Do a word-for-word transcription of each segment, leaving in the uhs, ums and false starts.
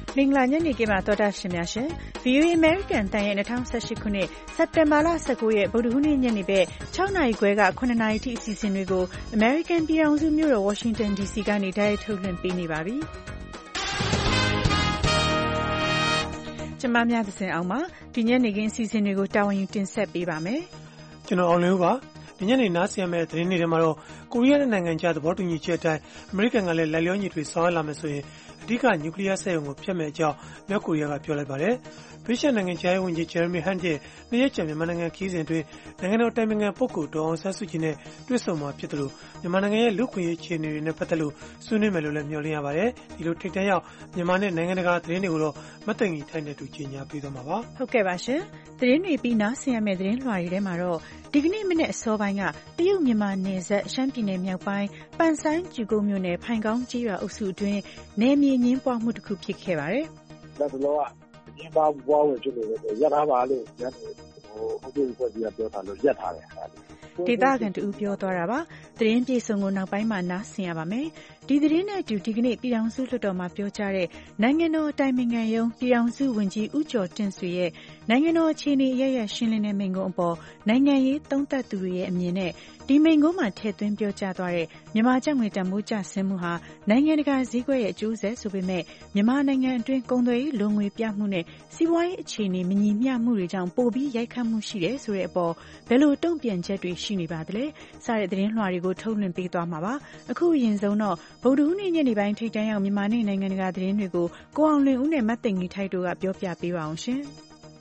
မင်္ဂလာညနေခင်းပါသောတာရှင်များရှင် ဗွီအိုအေ American တန်ရဲ့၂၀၁၈ခုနှစ်စက်တင်ဘာလ၁၉ရက်ဗုဒ္ဓဟူးနေ့ညနေဘက်၆နာရီခွဲက၇နာရီထိအစီအစဉ်တွေကို American ပြည်ထောင်စုမြို့တော် Washington ဒီစီကနေတိုက်ရိုက်ထုတ်လွှင့်ပေးနေပါပြီ။ကျွန်မများသစဉ်အောင်ပါဒီညနေခင်းအစီအစဉ်တွေကိုတာဝန်ယူတင်ဆက်ပေးပါမယ်။ကျွန်တော်အောင်လင်းပါဒီညနေနားဆင်ရမယ့်သတင်းတွေထဲမှာတော့ကိုရီးယားနိုင်ငံကြားသဘောတူညီချက်အတိုင်းအမေရိကန်ကလည်းလက်လျောညီတွေဆောင်ရွက်လာမယ်ဆိုရင်အဓိကနျူကလ িয়ার စက်ရုံကိုဖျက်မယ့်အကြောင်းမြောက်ကိုရီးယားကပြောလိုက်ပါတယ်။ဗြိတိန်နိုင်ငံခြားရေးဝန်ကြီး Jeremy Hunt ရဲ့နှစ်ရက်ကြာမြန်မာနိုင်ငံခရီးစဉ်အတွင်းနိုင်ငံတော်တိုင်ပင်ခံပုဂ္ဂိုလ်ဒေါ်အောင်ဆန်းစုကြည်နဲ့တွေ့ဆုံမှာဖြစ်တယ်လို့မြန်မာနိုင်ငံရဲ့လူ့အခွင့်အရေးအခြေအနေတွေနဲ့ပတ်သက်လို့ဆွေးနွေးမယ်လို့လည်းမျှော်လင့်ရပါတယ်။ဒီလိုထိပ်တန်းရောက်မြန်မာနဲ့နိုင်ငံတကာသတင်းတွေကိုတော့မသိင်္ဂီထိုက်နဲ့တူကြီးညာပေးသွားမှာပါ။ဟုတ်ကဲ့ပါရှင်။သတင်းတွေပြီးနားဆင်ရမယ့်သတင်းလွှာတွေထဲမှာတော့ဒီကနေ့မနေ့အစောပိုင်းကတရုတ်မြန်မာနယ်စပ်ရှမ်းပြည်နယ်မြောက်ပိုင်းပန်ဆိုင်းကျူကုန်းမြို့နယ်ဖိုင်ကောင်းကျေးရွာအုပ်စုအတွင်းနယ်မြေငင်းပွားမှုတစ်ခုဖြစ်ခဲ့ပါတယ်။ဒါဆိုတော့ငင်းပွားပွားဝင်ဖြစ်လို့ရပ်ထားပါလို့ညနေဟိုအုပ်ချုပ်ဖွဲ့ကြီးကပြောထားလို့ရပ်ထားတယ်။ဒေသခံတူပြောသွားတာပါ။သတင်းပြေဆုံးကိုနောက်ပိုင်းမှာနားဆင်ရပါမယ်။ဒီသတင်းနဲ့အတူဒီကနေ့ပြည်ထောင်စုလွှတ်တော်မှာပြောကြားတဲ့နိုင်ငံတော်အတိုင်ပင်ခံရုံးပြည်ထောင်စုဝန်ကြီးဦးကျော်တင့်ဆွေရဲ့နိုင်ငံတော်အခြေအနေအရရရှင်းလင်းတဲ့မိန့်ခွန်းအပေါ်နိုင်ငံရေးသုံးသပ်သူတွေရဲ့အမြင်နဲ့ဒီမိန့်ခွန်းမှာထည့်သွင်းပြောကြားသွားတဲ့မြန်မာကျပ်ငွေတန်ဖိုးကျဆင်းမှုဟာနိုင်ငံတကာဈေးကွက်ရဲ့အကျိုးဆက်ဆိုပေမဲ့မြန်မာနိုင်ငံအတွင်းကုန်သွယ်ရေးလိုငွေပြမှုနဲ့စီးပွားရေးအခြေအနေမညီမျှမှုတွေကြောင့်ပိုပြီးရိုက်ခတ်မှုရှိတယ်ဆိုတဲ့အပေါ်ဘယ်လိုတုံ့ပြန်ချက်တွေရှိနေပါသလဲစတဲ့သတင်းလွှာတွေကိုထုတ်လွှင့်ပေးသွားမှာပါအခုအရင်ဆုံးတော့ဗုဒ္ဓဟူးနေ့ညနေပိုင်းထိပ်တန်းရောက်မြန်မာနဲ့နိုင်ငံတကာသတင်းတွေကိုကိုအောင်လွင်ဦးနဲ့မတ်သိင်္ဂီထိုက်တို့ကပြောပြပေးပါအောင်ရှင်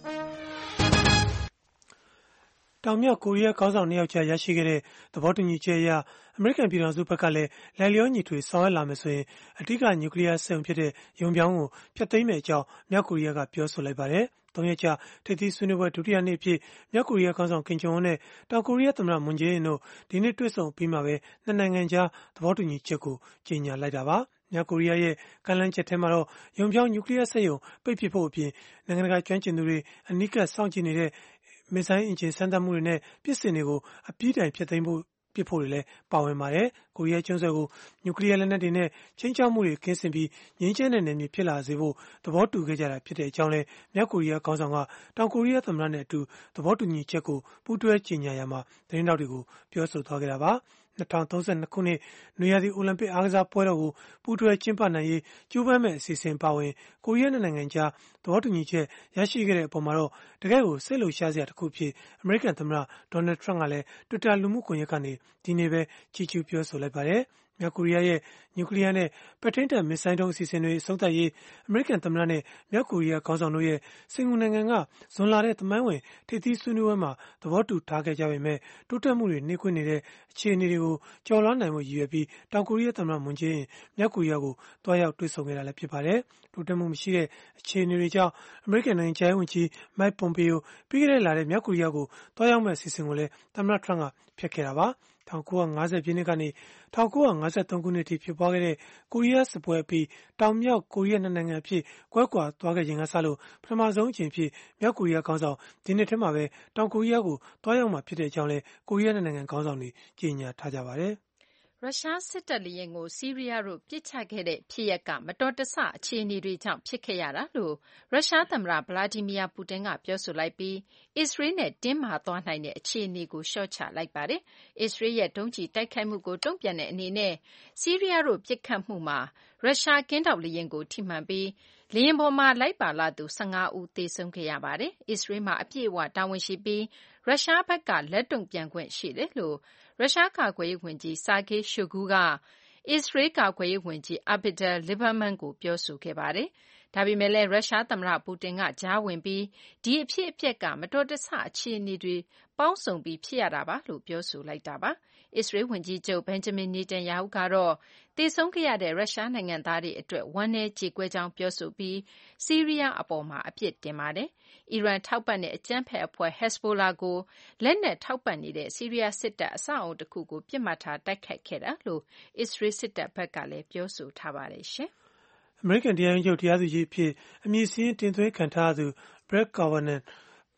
တောင်မြောက်ကိုရီးယားခေါင်းဆောင်နှစ်ယောက်ကြားရရှိခဲ့တဲ့သဘောတူညီချက်အရအမေရိကန်ပြည်ထောင်စုဘက်ကလည်းလိုက်လျောညီထွေဆောင်ရွက်လာမယ်ဆိုရင်အဓိကနျူကလ িয়ার စက်ရုံဖြစ်တဲ့ယုံပြောင်းကိုဖျက်သိမ်းမယ့်အကြောင်းမြောက်ကိုရီးယားကပြောဆိုလိုက်ပါတယ်။သုံးရက်ကြာထိပ်သီးဆွေးနွေးပွဲဒုတိယနေ့အဖြစ်မြောက်ကိုရီးယားခေါင်းဆောင်ကင်ဂျုံအွန်းနဲ့တောင်ကိုရီးယားသမ္မတမွန်ဂျေးအင်တို့ဒီနေ့တွေ့ဆုံပြီးမှပဲနှစ်နိုင်ငံကြားသဘောတူညီချက်ကိုကြေညာလိုက်တာပါ။မြောက်ကိုရီးယားရဲ့ကမ်းလှမ်းချက်ထဲမှာတော့ယုံပြောင်းနျူကလ িয়ার စက်ရုံပိတ်ပစ်ဖို့အပြင်နိုင်ငံတကာကျွမ်းကျင်သူတွေအနီးကပ်စောင့်ကြည့်နေတဲ့မစ်ဇိုင်းအင်ဂျင်စမ်းသပ်မှုတွေနဲ့ပစ်စင်တွေကိုအပြည့်တိုင်ဖျက်သိမ်းဖို့ပစ်ဖို့တွေလည်းပါဝင်ပါတယ်။ကိုရီးယားကျွန်းဆွယ်ကိုနျူကလ িয়ার လက်နက်တွေနဲ့ချိန်ချောက်မှုတွေကင်းစင်ပြီးငြိမ်းချမ်းတဲ့နယ်မြေဖြစ်လာစေဖို့သဘောတူခဲ့ကြတာဖြစ်တဲ့အကြောင်းလည်းမြောက်ကိုရီးယားခေါင်းဆောင်ကတောင်ကိုရီးယားသမ္မတနဲ့အတူသဘောတူညီချက်ကိုပူးတွဲကြေညာရမှာသတင်းတောက်တွေကိုပြောဆိုသွားခဲ့တာပါ။၂၀၃၂ခုနှစ်နွေရာသီအိုလံပစ်အားကစားပွဲတော်ကိုပူးတွဲကျင်းပနိုင်ရေးကြိုးပမ်းမဲ့အစီအစဉ်ပါဝင်ကိုရီးယားနိုင်ငံကြားသဘောတူညီချက်ရရှိခဲ့တဲ့အပေါ်မှာတော့တကယ်ကိုစိတ်လှုပ်ရှားစရာတစ်ခုဖြစ်အမေရိကန်သမ္မတဒေါ်နယ်ထရန့်ကလည်း Twitter လူမှုကွန်ရက်ကနေဒီနေ့ပဲချီးကျူးပြောဆိုလိုက်ပါတယ်။မြောက်ကိုရီးယားရဲ့နျူကလ িয়ার နဲ့ပဲ့ထိန်းတပ်မစ်ဇိုင်းဒုံးအစီအစဉ်တွေအဆုံးသတ်ရေးအမေရိကန်သမ္မတနဲ့မြောက်ကိုရီးယားခေါင်းဆောင်တို့ရဲ့စင်ကာပူနိုင်ငံကဇွန်လတဲ့သမိုင်းဝင်ထိပ်သီးဆွေးနွေးပွဲမှာသဘောတူထားခဲ့ကြပေမဲ့တိုးတက်မှုတွေနှေးကွေးနေတဲ့အခြေအနေတွေကိုကျော်လွှားနိုင်ဖို့ရည်ရွယ်ပြီးတောင်ကိုရီးယားသမ္မတမွန်ဂျေးအင်မြောက်ကိုရီးယားကိုတွားရောက်တွေ့ဆုံခဲ့တာလည်းဖြစ်ပါတယ်။တိုးတက်မှုမရှိတဲ့အခြေအနေတွေကြောင့်အမေရိကန်နိုင်ငံခြားရေးဝန်ကြီးမိုက်ပွန်ပီယိုပြီးခဲ့တဲ့လထဲမြောက်ကိုရီးယားကိုတွားရောက်မဲ့အစီအစဉ်ကိုလည်းသမ္မတထရန့်ကဖျက်ခဲ့တာပါ။၁၉၅၀ပြည့်နှစ်ကနေ၁၉၅၃ခုနှစ်အထိဖြစ်ပွားခဲ့တဲ့ကိုရီးယားစစ်ပွဲအပြီးတောင်မြောက်ကိုရီးယားနှစ်နိုင်ငံအဖြစ်ကွဲကွာသွားခဲ့ခြင်းကစလို့ပထမဆုံးအကြိမ်ဖြစ်မြောက်ကိုရီးယားခေါင်းဆောင်ဒီနှစ်ထဲမှာပဲတောင်ကိုရီးယားကိုတွားရောက်မှာဖြစ်တဲ့အကြောင်းလည်းကိုရီးယားနိုင်ငံခေါင်းဆောင်တွေကြေညာထားကြပါတယ်။ရုရှားစစ်တပ်လေယာဉ်ကိုဆီးရီးယားတို့ပစ်ချခဲ့တဲ့ဖြစ်ရပ်ကမတော်တဆအခြေအနေတွေကြောင့်ဖြစ်ခဲ့ရတာလို့ရုရှားသမ္မတဗလာဒီမီယာပူတင်ကပြောဆိုလိုက်ပြီးအစ္စရေးနဲ့တင်းမာသွားနိုင်တဲ့အခြေအနေကိုလျှော့ချလိုက်ပါတယ်။အစ္စရေးရဲ့ဒုံးကျည်တိုက်ခိုက်မှုကိုတုံ့ပြန်တဲ့အနေနဲ့ဆီးရီးယားတို့ပစ်ခတ်မှုမှာရုရှားကင်းထောက်လေယာဉ်ကိုထိမှန်ပြီးလေယာဉ်ပေါ်မှာလိုက်ပါလာသူ၁၅ဦးသေဆုံးခဲ့ရပါတယ်။အစ္စရေးမှာအပြည့်အဝတာဝန်ရှိပြီးရုရှားဘက်ကလက်တုံ့ပြန်ခွင့်ရှိတယ်လို့ရုရှားကာကွယ်ရေးဝန်ကြီး Sergei Shoigu ကအစ္စရေးကာကွယ်ရေးဝန်ကြီး Avigdor Lieberman ကိုပြောဆိုခဲ့ပါတယ်။ဒါပေမဲ့လည်းရုရှားသမ္မတပူတင်ကကြားဝင်ပြီးဒီအဖြစ်အပျက်ကမတော်တဆအခြေအနေတွေပေါင်းစုံပြီးဖြစ်ရတာပါလို့ပြောဆိုလိုက်တာပါ။အစ္စရေးဝန်ကြီးချုပ် Benjamin Netanyahu ကတော့သေဆုံးခဲ့ရတဲ့ရုရှားနိုင်ငံသားတွေအတွက်ဝမ်းနည်းကြေကွဲကြောင်းပြောဆိုပြီးဆီးရီးယားအပေါ်မှာအပြစ်တင်ပါတယ်။အီရန်ထောက်ပံ့တဲ့အကြမ်းဖက်အဖွဲ့ Hezbollah ကိုလက်နက်ထောက်ပံ့နေတဲ့ဆီးရီးယားစစ်တပ်အဆောက်အအုံတစ်ခုကိုပစ်မှတ်ထားတိုက်ခိုက်ခဲ့တာလို့အစ္စရေးစစ်တပ်ဘက်ကလည်းပြောဆိုထားပါတယ်ရှင်။အမေရိကန်တရားရုံးချုပ်တရားသူကြီးအဖြစ်အမည်စာရင်းတင်သွင်းခံထားရသူ Brett Kavanaugh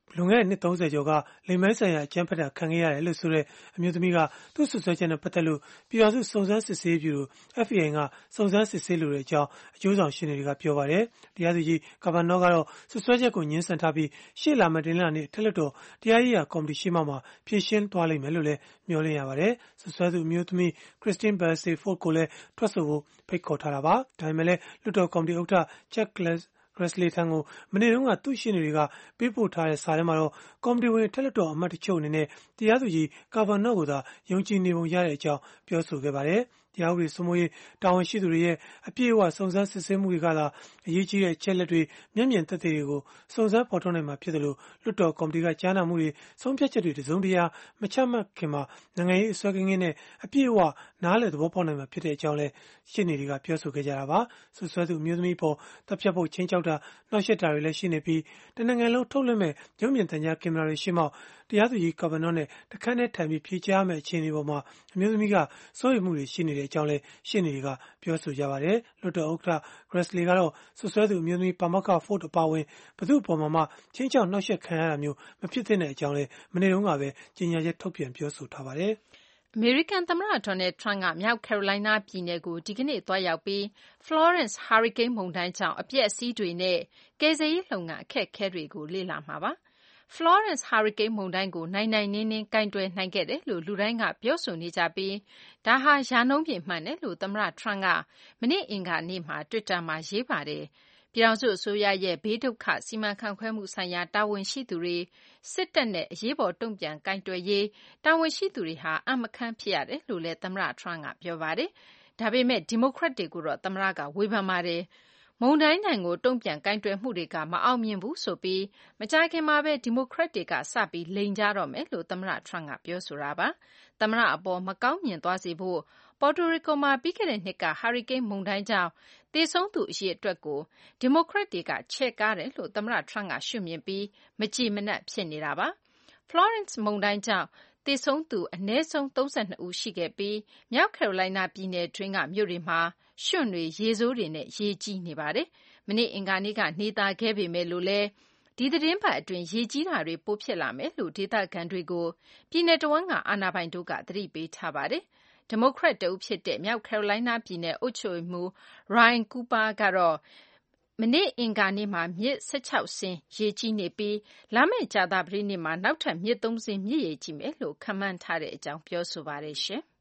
လွန်ခဲ့တဲ့နှစ်သုံးဆယ်ကျော်ကလိင်ပိုင်းဆိုင်ရာအကြမ်းဖက်တာခံခဲ့ရတယ်လို့ဆိုတဲ့အမျိုးသမီးကသူ့ဆွဆွဲချက်နဲ့ပတ်သက်လို့ပြည်ထောင်စုစုံစမ်းစစ်ဆေးပြုလို့ F B I ကစုံစမ်းစစ်ဆေးလိုတဲ့အကြောင်းအကျိုးဆောင်ရှင်းတွေကပြောပါတယ်။တရားသူကြီးကာဗာနော့ကတော့ဆွဆွဲချက်ကိုညှင်းဆန်ထားပြီးရှေ့လာမယ့်တင်လာနေ့ထက်လွတ်တော်တရားရေးရာကော်မတီရှေ့မှမှာဖြေရှင်းသွားလိမ့်မယ်လို့လည်းမျှော်လင့်ရပါတယ်။ဆွဆွဲသူအမျိုးသမီး Christine Blasey Ford ကိုလည်းထွက်ဆိုဖို့ဖိတ်ခေါ်ထားတာပါ။ဒါပေမဲ့လည်းလွှတ်တော်ကော်မတီဥက္ကဋ္ဌ Chuck Grassley ထံကိုမနေ့တုန်းကသူ့ရှင်းတွေကပေးပို့ထားတဲ့စာထဲမှာတော့ကော်မတီဝင်ထက်လွှတ်တော်အမတ်တချို့အနေနဲ့တရားသူကြီးကာဗာနော့ကိုသာယုံကြည်နေပုံရတဲ့အကြောင်းပြောဆိုခဲ့ပါတယ်။တရားဥပဒေစိုးမိုးရေးတာဝန်ရှိသူတွေရဲ့အပြည့်အဝစုံစမ်းစစ်ဆေးမှုတွေကသာအရေးကြီးတဲ့အချက်လက်တွေမျက်မြင်သက်သေတွေကိုစုံစမ်းဖော်ထုတ်နိုင်မှာဖြစ်တယ်လို့လွှတ်တော်ကော်မတီကကြားနာမှုတွေဆုံးဖြတ်ချက်တွေတစုံတရာမချမှတ်ခင်မှာနိုင်ငံရေးအစွဲကင်းကင်းနဲ့အပြည့်အဝနားလည်သဘောပေါက်နိုင်မှာဖြစ်တဲ့အကြောင်းလည်းရှင်းနေတွေကပြောဆိုခဲ့ကြတာပါဆွဆွဲသူအမျိုးသမီးပေါ်တပ်ဖြတ်ဖို့ချင်းချောက်တာနှောက်ယှက်တာတွေလည်းရှိနေပြီးတနင်္ဂနွေလုံးထုတ်လွှင့်မဲ့ရုပ်မြင်သံကြားကင်မရာတွေရှေ့မှောက်တရားသူကြီးကာဗာနော့နဲ့တခန်းနဲ့ထိုင်ပြီးဖြေကြားမယ့်အခြေအနေပေါ်မှာအမျိုးသမီးကစိုးရိမ်မှုတွေရှိနေတဲ့အကြောင်းလည်းရှင်းနေတွေကပြောဆိုကြပါတယ်လွှတ်တော်ဥက္ကဋ္ဌ Grassley ကတော့ဆွဆွဲသူအမျိုးသမီးပါမောက္ခ Ford အပါအဝင်ဘသူ့ပေါ်မှာမှချင်းချောက်နှောက်ယှက်ခံရတာမျိုးမဖြစ်သင့်တဲ့အကြောင်းလည်းမနေ့တုန်းကပဲကြေညာချက်ထုတ်ပြန်ပြောဆိုထားပါတယ်အမေရိကန်သမ္မတ Donald Trump ကမြောက်ကယ်ရိုလိုင်းနားပြည်နယ်ကိုဒီကနေ့သွားရောက်ပြီး Florence ဟာရီကိန်းမုန်တိုင်းကြောင့်အပျက်အစီးတွေနဲ့ကယ်ဆယ်ရေးလုပ်ငန်းအခက်အခဲတွေကိုလေ့လာမှာပါ။ Florence ဟာရီကိန်းမုန်တိုင်းကိုနိုင်နိုင်နင်းနင်းကိုင်တွယ်နိုင်ခဲ့တယ်လို့လူတိုင်းကပြောဆိုနေကြပြီးဒါဟာရာနှုန်းပြည့်မှန်တယ်လို့သမ္မတ Trump ကမနေ့အင်္ဂါနေ့မှာ Twitter မှာရေးပါတယ်။ပြည်ထောင်စုအစိုးရရဲ့ဘေးဒုက္ခစီမံခန့်ခွဲမှုဆိုင်ရာတာဝန်ရှိသူတွေစစ်တပ်နဲ့အရေးပေါ်တုံ့ပြန်ကိုင်တွယ်ရေးတာဝန်ရှိသူတွေဟာအံ့မခန်းဖြစ်ရတယ်လို့လည်းသမ္မတ Trump ကပြောပါတယ်။ဒါပေမဲ့ဒီမိုကရက်တွေကိုတော့သမ္မတကဝေဖန်ပါတယ်။မုန်တိုင်းဒဏ်ကိုတုံ့ပြန်ကိုင်တွယ်မှုတွေကမအောင်မြင်ဘူးဆိုပြီးမကြာခင်မှာပဲဒီမိုကရက်တွေကစပြီးလိန်ကြတော့မယ်လို့သမ္မတ Trump ကပြောဆိုတာပါ။သမ္မတအပေါ်မကောင်းမြင်သွားစေဖို့ပေါ်တိုရီကိုမှာပြီးခဲ့တဲ့နှစ်ကဟာရီကိန်းမုန်တိုင်းကြောင့်သေဆုံးသူအရေအတွက်ကိုဒီမိုကရက်တွေကချဲ့ကားတယ်လို့သမ္မတ Trump ကရှုမြင်ပြီးမကြည်မနပ်ဖြစ်နေတာပါ။ Florence မုန်တိုင်းကြောင့်သေဆုံးသူအနည်းဆုံးသုံးဆယ်နှစ်ဦးရှိခဲ့ပြီးမြောက်ကယ်ရိုလိုင်းနားပြည်နယ်တွင်းကမြို့တွေမှာရွှံ့တွေရေဆိုးတွေနဲ့ရေကြီးနေပါတယ်။မနေ့အင်္ဂါနေ့ကနှေးသားခဲ့ပေမဲ့လို့လည်းဒီသီတင်းပတ်အတွင်းရေကြီးတာတွေပိုဖြစ်လာမယ်လို့ဒေသခံတွေကိုပြည်내တဝန်းကအာဏာပိုင်တို့ကသတိပေးထားပါတယ်။ဒီမိုကရက်တဦးဖြစ်တဲ့မြောက်ကယ်ရိုလိုင်းနားပြည်နယ်အုပ်ချုပ်ရေးမှူး Ryan Cooper ကတော့မနေ့အင်္ဂါနေ့မှာမြစ်၁၆စင်းရေကြီးနေပြီးလာမယ့်ကြာသပတေးနေ့မှာနောက်ထပ်မြစ်သုံးစင်းမြစ်ရေကြီးမယ်လို့ခန့်မှန်းထားတဲ့အကြောင်းပြောဆိုပါတယ်ရှင်။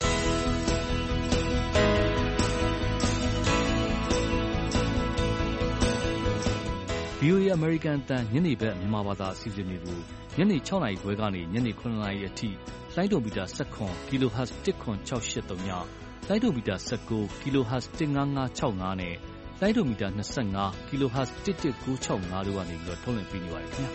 ဗွီအိုအေ အမေရိကန်အသံညနေဘက်မြန်မာဘာသာအစီအစဉ်တွေကိုညနေ၆နာရီခွဲကနေညနေ၇နာရီအထိလိုင်းဒိုမီတာ၁၇ kHz ၁၇၆၈၃ညလိုင်းဒိုမီတာ၁၉ kHz ၁၅၅၆၅နဲ့လိုင်းဒိုမီတာ၂၅ kHz ၁၁၉၆၅တို့ကနေပြီးတော့ထုတ်လွှင့်ပေးနေပါတယ်ခင်ဗျာ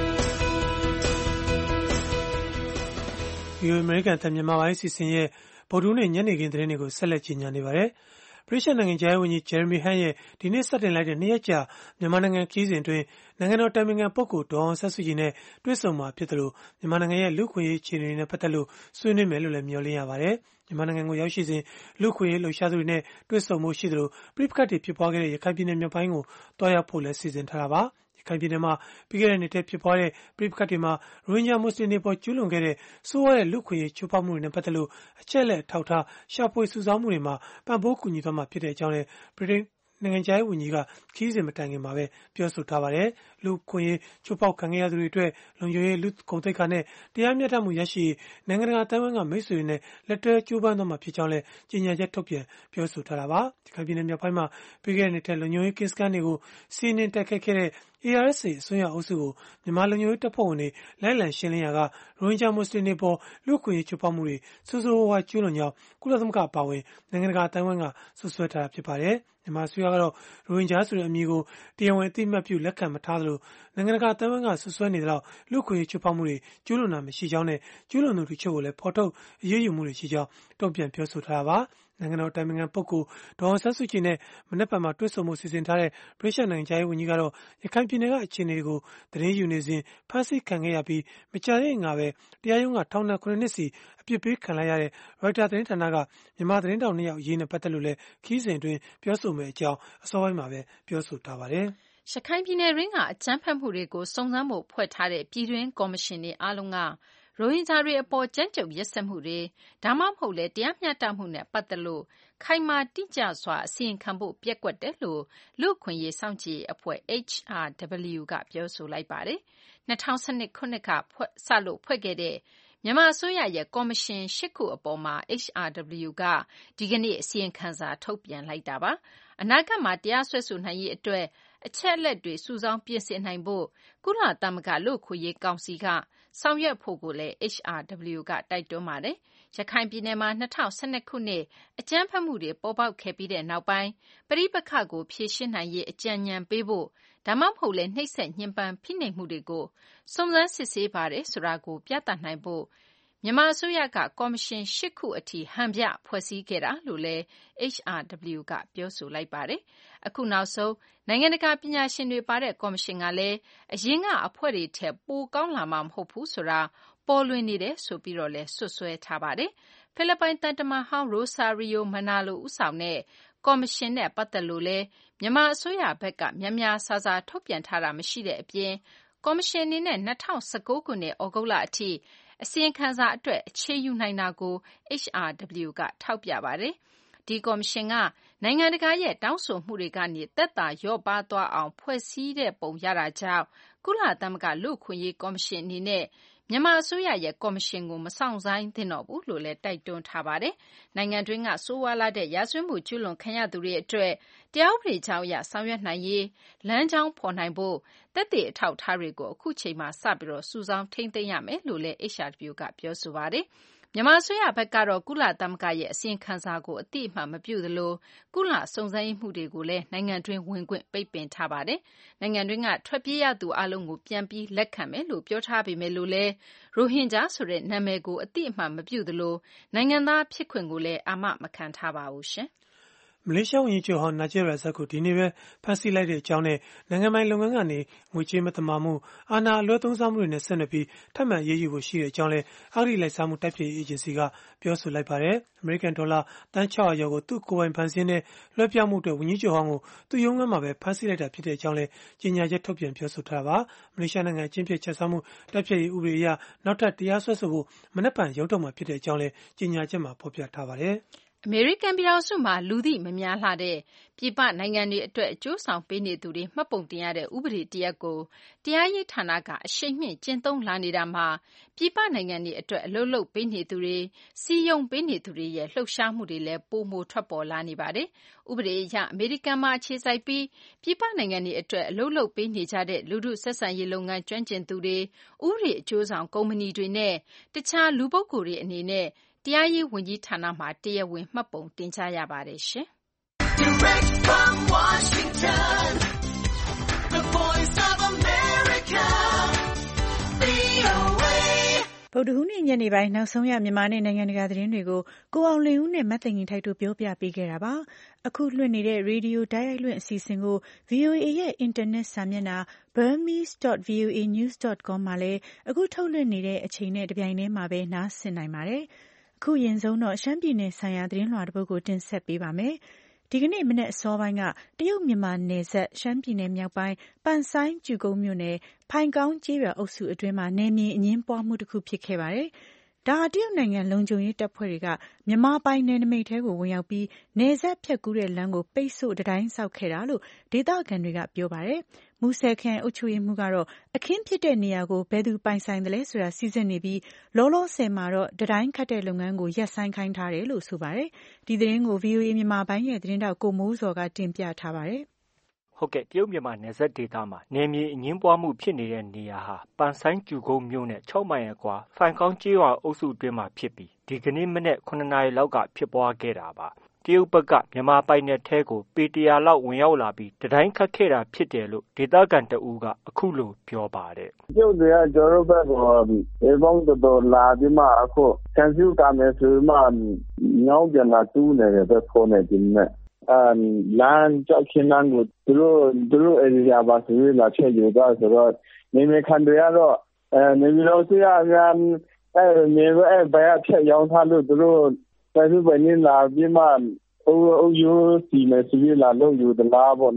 ။ ဗွီအိုအေ အမေရိကန်အသံမြန်မာပိုင်းအစီအစဉ်ရဲ့ဗုဒ္ဓဟူးနေ့ညနေခင်းသတင်းတွေကိုဆက်လက်ကြီးညာနေပါတယ်။ဗြိတိန်နိုင်ငံခြားရေးဝန်ကြီး Jeremy Hunt ရဲ့ဒီနေ့စတင်လိုက်တဲ့နှစ်ရက်ကြာမြန်မာနိုင်ငံခရီးစဉ်အတွင်းနိုင်ငံတော်တိုင်ပင်ခံပုဂ္ဂိုလ်ဒေါ်အောင်ဆန်းစုကြည်နဲ့တွေ့ဆုံမှာဖြစ်တယ်လို့မြန်မာနိုင်ငံရဲ့လူ့ခွင့်ရေးအခြေအနေနဲ့ပတ်သက်လို့ဆွေးနွေးမယ်လို့လည်းမျှော်လင့်ရပါတယ်။မြန်မာနိုင်ငံကိုရောက်ရှိစဉ်လူ့ခွင့်ရေးလှုပ်ရှားသူတွေနဲ့တွေ့ဆုံမှုရှိသလိုပြည်ပခတ်တွေဖြစ်ပွားခဲ့တဲ့ရခိုင်ပြည်နယ်မြောက်ပိုင်းကိုတွားရောက်ဖို့လည်းစီစဉ်ထားတာပါ။ရခိုင်ပြည်နယ်မှာပြီးခဲ့တဲ့နှစ်ထဲဖြစ်ပွားတဲ့ပြည်ပခတ်တွေမှာရိုဟင်ဂျာမွတ်စလင်တွေပေါ်ကျူးလွန်ခဲ့တဲ့ဆိုးဝါးတဲ့လူ့ခွင့်ရေးချိုးဖောက်မှုတွေနဲ့ပတ်သက်လို့အချက်အလက်အထောက်အထားရှာဖွေစုဆောင်းမှုတွေမှာပံ့ပိုးကူညီသွားမှာဖြစ်တဲ့အကြောင်းလည်းဗြိတိန်နိုင်ငံခြားရေးဝန်ကြီးကခရီးစဉ်မတိုင်ခင်မှာပဲပြောဆိုထားပါတယ်။လူ့ခွင့်ရေးချိုးဖောက်ခံခဲ့ရသူတွေအတွက်လုံခြုံရေးလူ့ဂုဏ်သိက္ခာနဲ့တရားမျှတမှုရရှိနိုင်ငံတကာအသင်းအဝိုင်းကမိတ်ဆွေတွေနဲ့လက်တွဲကြိုးပမ်းသွားမှာဖြစ်ကြောင်းလည်းကြေညာချက်ထုတ်ပြန်ပြောဆိုထားတာပါ။ရခိုင်ပြည်နယ်မြောက်ပိုင်းမှာပြီးခဲ့တဲ့နှစ်ထဲလုံခြုံရေးကင်းစခန်းတွေကိုစီးနင်းတိုက်ခိုက်ခဲ့တဲ့ A R S A အစွန်းရောက်အုပ်စုကိုမြန်မာလုံခြုံရေးတပ်ဖွဲ့ဝင်တွေလိုက်လံရှင်းလင်းရာကရိုဟင်ဂျာမွတ်စလင်တွေပေါ်လူ့ခွင့်ရေးချိုးဖောက်မှုတွေဆိုးဆိုးဝါးဝါးကျူးလွန်ကြောင်းကုလသမဂ္ဂအပါအဝင်နိုင်ငံတကာအသင်းအဝိုင်းကဆွဆွဲထားတာဖြစ်ပါတယ်။မြန်မာအစိုးရကတော့ရိုဟင်ဂျာဆိုတဲ့အမည်ကိုတရားဝင်အသိအမှတ်ပြုလက်ခံမထားသလိုနိုင်ငံတကာအသင်းအဝိုင်းကဆွဆွဲနေသလောက်လူ့ခွင့်ရေးချိုးဖောက်မှုတွေကျူးလွန်တာမရှိကြောင်းနဲ့ကျူးလွန်သူတချို့ကိုလည်းဖော်ထုတ်အရေးယူမှုတွေရှိကြောင်းတုံ့ပြန်ပြောဆိုထားတာပါ။နိုင်ငံတော်တိုင်ပင်ခံပုဂ္ဂိုလ်ဒေါ်အောင်ဆန်းစုကြည်နဲ့မနက်ဖြန်မှာတွေ့ဆုံမှုစီစဉ်ထားတဲ့ဗြိတိန်နိုင်ငံခြားရေးဝန်ကြီးကတော့ရခိုင်ပြည်နယ်ကအခြေအနေတွေကိုသတင်းယူနေစဉ်ဖမ်းဆီးခံခဲ့ရပြီးမကြာသေးခင်ကပဲတရားရုံးကထောင်ဒဏ်ခုနှစ်နှစ်စီအပြစ်ပေးခံလိုက်ရတဲ့ Reuters သတင်းဌာနကမြန်မာသတင်းတောက်နှစ်ယောက်အရေးနဲ့ပတ်သက်လို့လည်းခီးစဉ်အတွင်းပြောဆိုမယ့်အကြောင်းအစောပိုင်းမှာပဲပြောဆိုထားပါတယ်။ရခိုင်ပြည်နယ်တွင်းကအကြမ်းဖက်မှုတွေကိုစုံစမ်းဖို့ဖွဲ့ထားတဲ့ပြည်တွင်းကော်မရှင်တွေအားလုံးကရိုဟင်ဂျာတွေအပေါ်ကြမ်းကြုတ်ရက်စက်မှုတွေဒါမှမဟုတ်လေတရားမျှတမှုနဲ့ပတ်သက်လို့ခိုင်မာတိကျစွာအစီရင်ခံဖို့ပျက်ကွက်တယ်လို့လူ့အခွင့်အရေးစောင့်ကြည့်အဖွဲ့ H R W ကပြောဆိုလိုက်ပါတယ်။၂၀၁၂ခုနှစ်ကစလို့ဖွဲ့ခဲ့တဲ့မြန်မာအစိုးရရဲ့ကော်မရှင်၈ခုအပေါ်မှာ H R W ကဒီကနေ့အစီရင်ခံစာထုတ်ပြန်လိုက်တာပါ။အနာဂတ်မှာတရားစွဲဆိုနိုင်ရေးအတွက်အချက်အလက်တွေစုဆောင်းပြင်ဆင်နိုင်ဖို့ကုလသမဂ္ဂလူ့အခွင့်အရေးကောင်စီကဆောင်ရွက်ဖို့ကိုလည်း H R W ကတိုက်တွန်းပါတယ်။ရခိုင်ပြည်နယ်မှာ၂၀၁၂ခုနှစ်အကြမ်းဖက်မှုတွေပေါ်ပေါက်ခဲ့ပြီးတဲ့နောက်ပိုင်းပဋိပက္ခကိုဖြေရှင်းနိုင်ရေးအကြံဉာဏ်ပေးဖို့ဒါမှမဟုတ်လည်းနှိပ်စက်ညှဉ်းပန်းဖိနှိပ်မှုတွေကိုစုံစမ်းစစ်ဆေးပါတယ်ဆိုတာကိုပြသနိုင်ဖို့မြန်မာအစိုးရကကော်မရှင်၈ခုအထိဟန်ပြဖွဲ့စည်းခဲ့တာလို့လည်း H R W ကပြောဆိုလိုက်ပါတယ်။အခုနောက်ဆုံးနိုင်ငံတကာပညာရှင်တွေပါတဲ့ကော်မရှင်ကလည်းအရင်ကအဖွဲ့တွေထက်ပိုကောင်းလာမှာမဟုတ်ဘူးဆိုတာပေါ်လွင်နေတယ်ဆိုပြီးတော့လည်းဆွဆွဲထားပါတယ်။ဖိလစ်ပိုင်တန်တမန်ဟောင်းရိုဆာရီယိုမနာလိုဦးဆောင်တဲ့ကော်မရှင်နဲ့ပတ်သက်လို့လည်းမြန်မာအစိုးရဘက်ကများများဆာဆာထုတ်ပြန်ထားတာမရှိတဲ့အပြင်ကော်မရှင်အနေနဲ့၂၀၁၉ခုနှစ်ဩဂုတ်လအထိအစီရင်ခံစာအတွက်အခြေယူနိုင်တာကို H R W ကထောက်ပြပါတယ်။ဒီကော်မရှင်ကနိုင်ငံတကာရဲ့တောင်းဆိုမှုတွေကနေသက်သာလျော့ပါးသွားအောင်ဖွဲ့စည်းတဲ့ပုံရတာကြောင့်ကုလသမဂ္ဂလူ့အခွင့်အရေးကော်မရှင်အနေနဲ့မြန်မာအစိုးရရဲ့ကော်မရှင်ကိုမစောင့်ဆိုင်းသင့်တော့ဘူးလို့လည်းတိုက်တွန်းထားပါတယ်။နိုင်ငံတွင်းကဆိုးဝါးလာတဲ့ရာဇဝတ်မှုကျူးလွန်ခံရသူတွေအတွက်တရားဥပဒေကြောင်းအရဆောင်ရွက်နိုင်ရေးလမ်းကြောင်းဖော်နိုင်ဖို့သက်သေအထောက်အထားတွေကိုအခုချိန်မှာစပြီးတော့စုဆောင်းထိန်းသိမ်းရမယ်လို့လည်း H R W ကပြောဆိုပါတယ်။မြန်မာအစိုးရဘက်ကတော့ကုလသမဂ္ဂရဲ့အစီရင်ခံစာကိုအတိအမှန်မပြုသလိုကုလစုံစမ်းရေးမှုတွေကိုလည်းနိုင်ငံတွင်းဝင်ခွင့်ပိတ်ပင်ထားပါတယ်။နိုင်ငံတွင်းကထွက်ပြေးရသူအလုံးကိုပြန်ပြီးလက်ခံမယ်လို့ပြောထားပေမဲ့လို့လည်းရိုဟင်ဂျာဆိုတဲ့နာမည်ကိုအတိအမှန်မပြုသလိုနိုင်ငံသားဖြစ်ခွင့်ကိုလည်းအာမမခံထားပါဘူးရှင်။မလေးရှားဝန်ကြီးချုပ်ဟောင်းနာဂျစ်ရာဇတ်ကိုဒီနေ့ပဲဖမ်းဆီးလိုက်တဲ့အကြောင်းနဲ့နိုင်ငံပိုင်လုပ်ငန်းကနေငွေကြေးမသမာမှုအာဏာအလွဲသုံးစားမှုတွေနဲ့ဆက်နွယ်ပြီးထပ်မံရေးယူဖို့ရှိတဲ့အကြောင်းလည်းအဂတိလိုက်စားမှုတိုက်ဖျက်ရေးအေဂျင်စီကပြောဆိုလိုက်ပါတယ်။ အမေရိကန်ဒေါ်လာတန်၆ရာကျော်ကိုသူ့ကိုယ်ပိုင်ဘဏ်စာရင်းနဲ့လွှဲပြောင်းမှုအတွက်ဝန်ကြီးချုပ်ဟောင်းကိုသူ့ရုံးခန်းမှာပဲဖမ်းဆီးလိုက်တာဖြစ်တဲ့အကြောင်းလည်းကြေညာချက်ထုတ်ပြန်ပြောဆိုထားတာပါ။မလေးရှားနိုင်ငံအကျင့်ပျက်ခြစားမှုတိုက်ဖျက်ရေးဥပဒေအရနောက်ထပ်တရားစွဲဆိုဖို့မနက်ဖြန်ရုံးထုတ်မှာဖြစ်တဲ့အကြောင်းလည်းကြေညာချက်မှာဖော်ပြထားပါတယ်။အမေရိကန်ပြည်ထောင်စုမှာလူသိမများလှတဲ့ပြည်ပနိုင်ငံတွေအတွက်အကျိုးဆောင်ပေးနေသူတွေမှတ်ပုံတင်ရတဲ့ဥပဒေတရပ်ကိုတရားရေးဌာနကအရှိန်မြင့်ကျင့်သုံးလာနေတာမှာပြည်ပနိုင်ငံတွေအတွက်အလုပ်လုပ်ပေးနေသူတွေစီယုံပေးနေသူတွေရဲ့လှုပ်ရှားမှုတွေလည်းပိုမိုထွက်ပေါ်လာနေပါတယ်။ဥပဒေအရအမေရိကန်မှာအခြေစိုက်ပြီးပြည်ပနိုင်ငံတွေအတွက်အလုပ်လုပ်ပေးနေကြတဲ့လူထုဆက်ဆံရေးလုပ်ငန်းကျွမ်းကျင်သူတွေဥပဒေအကျိုးဆောင်ကုမ္ပဏီတွေနဲ့တခြားလူပုဂ္ဂိုလ်တွေအနေနဲ့တရားရေးဝန်ကြီးဌာနမှာတရားဝင်မှတ်ပုံတင်ကြရပါတယ်ရှင်။ Direct from Washington, the Voice of America, V O A ဗုဒ္ဓဟူးနေ့ညနေပိုင်းနောက်ဆုံးရမြန်မာနဲ့နိုင်ငံတကာသတင်းတွေကိုကိုအောင်လင်းဦးနဲ့မတ်သိင်္ဂီထိုက်တို့ပြောပြပေးခဲ့တာပါ။အခုလွှင့်နေတဲ့ရေဒီယိုတိုက်ရိုက်လွှင့်အစီအစဉ်ကို V O A ရဲ့အင်တာနက်စာမျက်နှာ burmese dot voa news dot com မှာလည်းအခုထုတ်လွှင့်နေတဲ့အချိန်နဲ့တပြိုင်တည်းမှာပဲနားဆင်နိုင်ပါတယ်။အခုရင်ဆုံးတော့ရှမ်းပြည်နယ်ဆိုင်ရာသတင်းလွှာတစ်ပုဒ်ကိုတင်ဆက်ပေးပါမယ်။ဒီကနေ့မနက်အစောပိုင်းကတရုတ်မြန်မာနယ်စပ်ရှမ်းပြည်နယ်မြောက်ပိုင်းပန်ဆိုင်းကျူကုန်းမြို့နယ်ဖိုင်ကောင်းကျေးရွာအုပ်စုအတွင်းမှာနယ်မြေအငြင်းပွားမှုတစ်ခုဖြစ်ခဲ့ပါတယ်။ဒါဟာတရုတ်နိုင်ငံလုံခြုံရေးတပ်ဖွဲ့တွေကမြန်မာပိုင်နယ်နိမိတ်ထဲကိုဝင်ရောက်ပြီးနယ်စပ်ဖြတ်ကူးတဲ့လမ်းကိုပိတ်ဆို့တံတိုင်းဆောက်ခဲ့တာလို့ဒေသခံတွေကပြောပါတယ်။မူဆယ်ခရိုင်အုပ်ချုပ်ရေးမှူးကတော့အခင်းဖြစ်တဲ့နေရာကိုဘယ်သူပိုင်ဆိုင်တယ်လဲဆိုတာစီစစ်နေပြီးလောလောဆယ်မှာတော့တံတိုင်းခတ်တဲ့လုပ်ငန်းကိုရပ်ဆိုင်းခိုင်းထားတယ်လို့ဆိုပါတယ်။ဒီသတင်းကို V O A မြန်မာပိုင်းရဲ့သတင်းတောက်ကိုမိုးစော်ကတင်ပြထားပါတယ်။ဟုတ်ကဲ့တရုတ်မြန်မာနယ်စပ်ဒေသမှာနယ်မြေအငြင်းပွားမှုဖြစ်နေတဲ့နေရာဟာပန်ဆိုင်းကျူကုန်းမြို့နဲ့၆မိုင်အကွာဖိုင်ကောင်းကျေးရွာအုပ်စုအတွင်းမှာဖြစ်ပြီးဒီကနေ့မနက်ခုနှစ်နာရီလောက်ကဖြစ်ပွားခဲ့တာပါ။တရုတ်ဘက်ကမြန်မာပိုင်နယ်ထဲကိုပေတရာလောက်ဝင်ရောက်လာပြီးတံတိုင်းခတ်ခဲ့တာဖြစ်တယ်လို့ဒေသခံတဦးကအခုလိုပြောပါတယ်။တရုတ်တွေကကျွန်တော်တို့ဘက်ကိုအေဘောင်းတော်လာပြီးမှအခုဆန်စုကမယ်ဆိုမှညောင်းပြန်လာတူးနေတယ်ဘက်ခေါ်နေတယ်နဲ့အမ်လမ်းကြောက်ခင်းလမ်းကိုသူတို့သူတို့အေရီယာပါဆိုပြီးလာချက်ယူတာဆိုတော့နေမခံတွေကတော့အဲနေပြီးတော့ဆရာများအဲနေအဲဘယ်အချက်ရောင်းထားလို့သူတို့တိုင်းပြည်ပဲနေလာပြီးမှအိုးအိုးယူစီမယ်ဆိုပြီးလာလို့ယူသလားပေါ့နော်